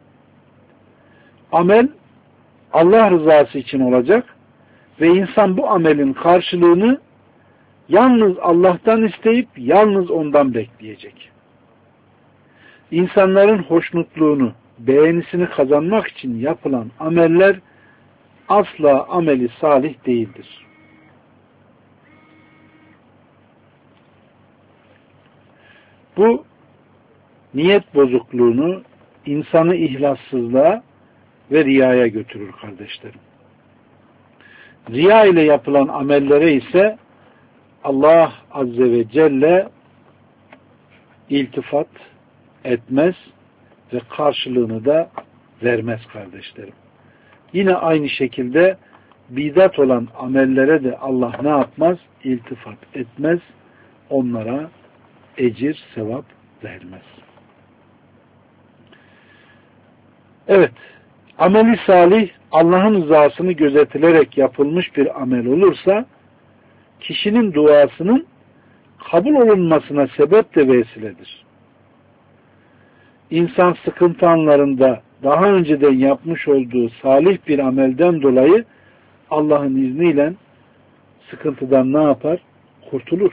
A: Amel Allah rızası için olacak ve insan bu amelin karşılığını yalnız Allah'tan isteyip yalnız ondan bekleyecek. İnsanların hoşnutluğunu, beğenisini kazanmak için yapılan ameller asla ameli salih değildir. Bu niyet bozukluğunu insanı ihlassızlığa ve riyaya götürür kardeşlerim. Riya ile yapılan amellere ise Allah Azze ve Celle iltifat etmez ve karşılığını da vermez kardeşlerim. Yine aynı şekilde bidat olan amellere de Allah ne yapmaz? İltifat etmez. Onlara ecir, sevap vermez. Evet, ameli salih Allah'ın rızasını gözetilerek yapılmış bir amel olursa kişinin duasının kabul olunmasına sebep de vesiledir. İnsan sıkıntı anlarında daha önceden yapmış olduğu salih bir amelden dolayı Allah'ın izniyle sıkıntıdan ne yapar? Kurtulur.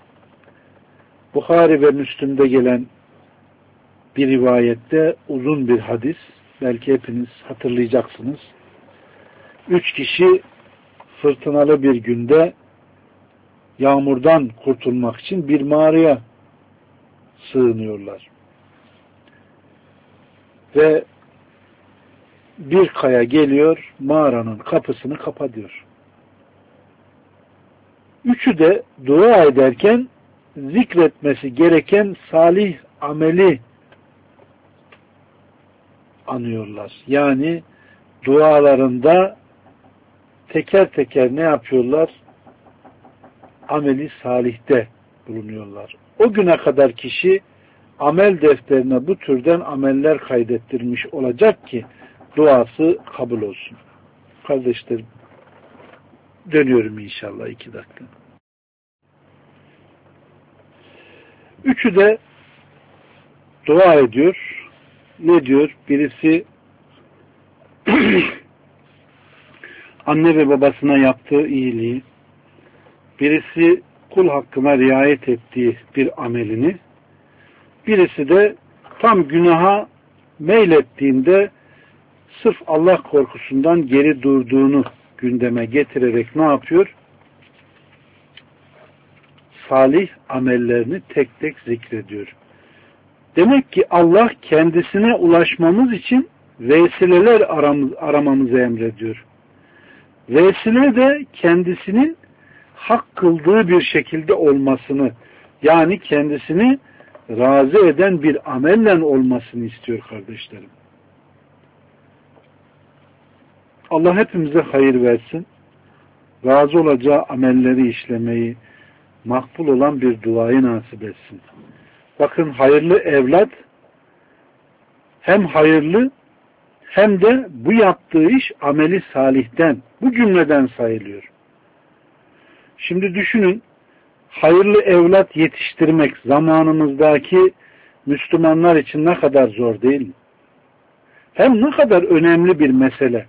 A: Buhari ve Müslim'de gelen bir rivayette uzun bir hadis, belki hepiniz hatırlayacaksınız. Üç kişi fırtınalı bir günde yağmurdan kurtulmak için bir mağaraya sığınıyorlar. Ve bir kaya geliyor, mağaranın kapısını kapatıyor. Üçü de dua ederken zikretmesi gereken salih ameli anıyorlar. Yani dualarında teker teker ne yapıyorlar? Ameli salihte bulunuyorlar. O güne kadar kişi amel defterine bu türden ameller kaydettirmiş olacak ki duası kabul olsun. Kardeşlerim, dönüyorum inşallah iki dakika. Üçü de dua ediyor. Ne diyor? Birisi anne ve babasına yaptığı iyiliği, birisi kul hakkına riayet ettiği bir amelini, birisi de tam günaha meylettiğinde sırf Allah korkusundan geri durduğunu gündeme getirerek ne yapıyor? Salih amellerini tek tek zikrediyor. Demek ki Allah kendisine ulaşmamız için vesileler aramız, aramamızı emrediyor. Vesile de kendisinin hak kıldığı bir şekilde olmasını, yani kendisini razı eden bir amelle olmasını istiyor kardeşlerim. Allah hepimize hayır versin. Razı olacağı amelleri işlemeyi, makbul olan bir duayı nasip etsin. Bakın, hayırlı evlat hem hayırlı hem de bu yaptığı iş ameli salihten, bu cümleden sayılıyor. Şimdi düşünün, hayırlı evlat yetiştirmek zamanımızdaki Müslümanlar için ne kadar zor değil mi? Hem ne kadar önemli bir mesele.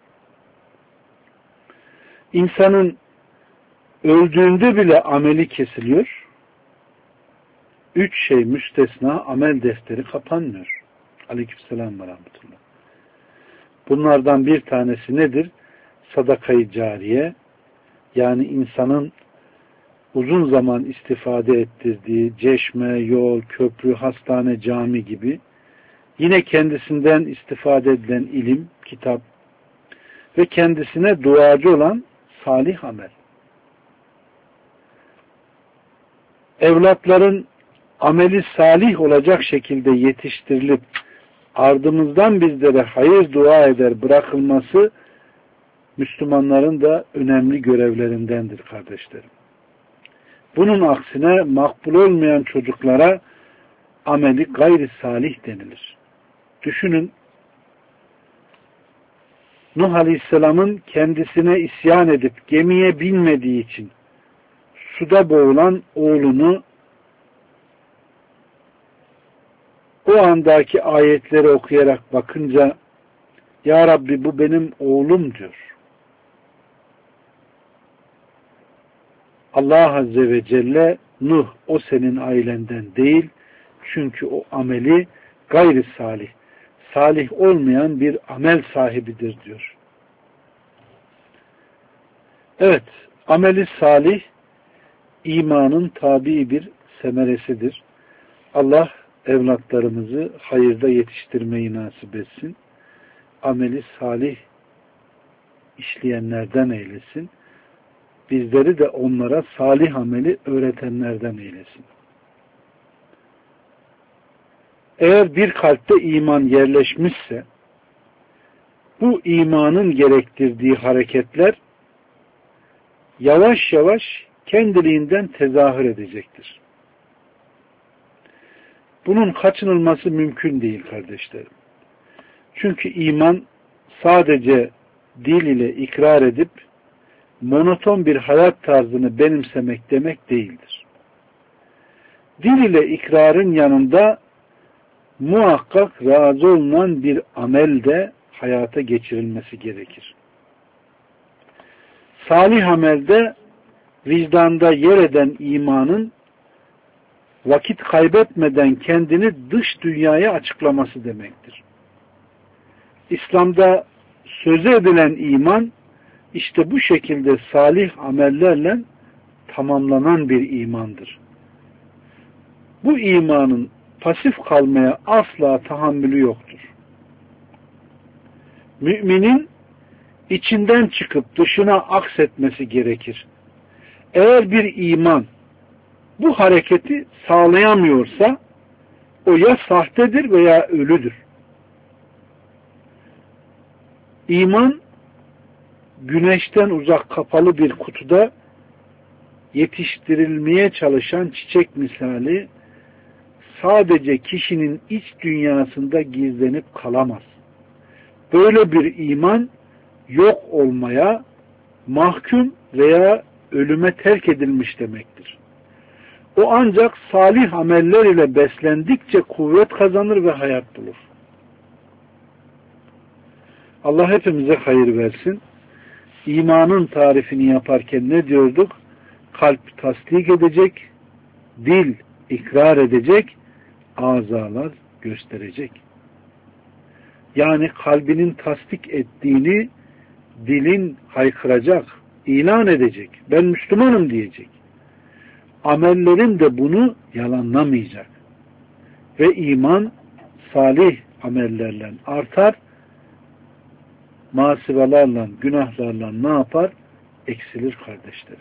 A: İnsanın öldüğünde bile ameli kesiliyor. Üç şey müstesna, amel defteri kapanmıyor. Aleykümselam ve rahmetullah. Bunlardan bir tanesi nedir? Sadaka-i cariye, yani insanın uzun zaman istifade ettirdiği çeşme, yol, köprü, hastane, cami gibi, yine kendisinden istifade edilen ilim, kitap ve kendisine duacı olan salih amel. Evlatların ameli salih olacak şekilde yetiştirilip ardımızdan bizlere hayır dua eder bırakılması Müslümanların da önemli görevlerindendir kardeşlerim. Bunun aksine makbul olmayan çocuklara ameli gayri salih denilir. Düşünün, Nuh Aleyhisselam'ın kendisine isyan edip gemiye binmediği için suda boğulan oğlunu o andaki ayetleri okuyarak bakınca, Ya Rabbi bu benim oğlum diyor. Allah Azze ve Celle, Nuh o senin ailenden değil, çünkü o ameli gayri salih, salih olmayan bir amel sahibidir diyor. Evet, ameli salih imanın tabii bir semeresidir. Allah evlatlarımızı hayırda yetiştirmeyi nasip etsin. Ameli salih işleyenlerden eylesin. Bizleri de onlara salih ameli öğretenlerden eylesin. Eğer bir kalpte iman yerleşmişse, bu imanın gerektirdiği hareketler yavaş yavaş kendiliğinden tezahür edecektir. Bunun kaçınılması mümkün değil kardeşlerim. Çünkü iman sadece dil ile ikrar edip monoton bir hayat tarzını benimsemek demek değildir. Dil ile ikrarın yanında muhakkak razı olunan bir amel de hayata geçirilmesi gerekir. Salih amelde vicdanda yer eden imanın vakit kaybetmeden kendini dış dünyaya açıklaması demektir. İslam'da söze edilen iman işte bu şekilde salih amellerle tamamlanan bir imandır. Bu imanın pasif kalmaya asla tahammülü yoktur. Müminin içinden çıkıp dışına aksetmesi gerekir. Eğer bir iman bu hareketi sağlayamıyorsa o ya sahtedir veya ölüdür. İman güneşten uzak kapalı bir kutuda yetiştirilmeye çalışan çiçek misali sadece kişinin iç dünyasında gizlenip kalamaz. Böyle bir iman yok olmaya mahkum veya ölüme terk edilmiş demektir. O ancak salih ameller ile beslendikçe kuvvet kazanır ve hayat bulur. Allah hepimize hayır versin. İmanın tarifini yaparken ne diyorduk? Kalp tasdik edecek, dil ikrar edecek, azalar gösterecek. Yani kalbinin tasdik ettiğini dilin haykıracak, ilan edecek. Ben Müslümanım diyecek. Amellerin de bunu yalanlamayacak. Ve iman salih amellerle artar. Masivalarla, günahlarla ne yapar? Eksilir kardeşlerim.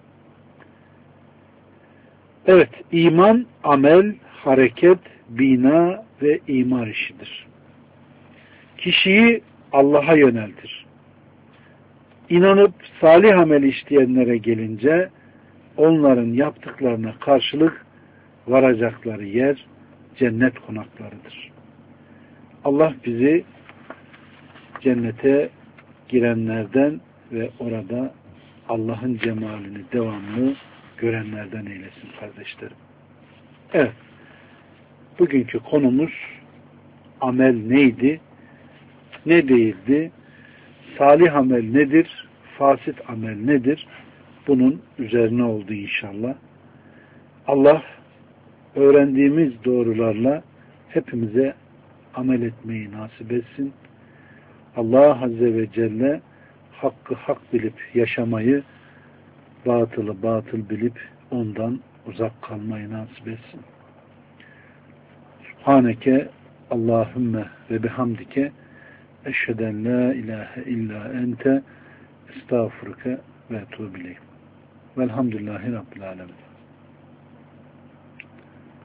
A: Evet, iman, amel, hareket, bina ve imar işidir. Kişiyi Allah'a yöneltir. İnanıp salih amel işleyenlere gelince onların yaptıklarına karşılık varacakları yer cennet konaklarıdır. Allah bizi cennete girenlerden ve orada Allah'ın cemalini devamlı görenlerden eylesin kardeşlerim. Evet. Bugünkü konumuz amel neydi? Ne değildi? Salih amel nedir? Fasit amel nedir? Bunun üzerine oldu inşallah. Allah öğrendiğimiz doğrularla hepimize amel etmeyi nasip etsin. Allah Azze ve Celle hakkı hak bilip yaşamayı, batılı batıl bilip ondan uzak kalmayı nasip etsin. Subhaneke Allahümme ve bihamdike eşheden la ilahe illa ente estağfurke ve etûbü ileyh. Velhamdülillahi Rabbil alemin.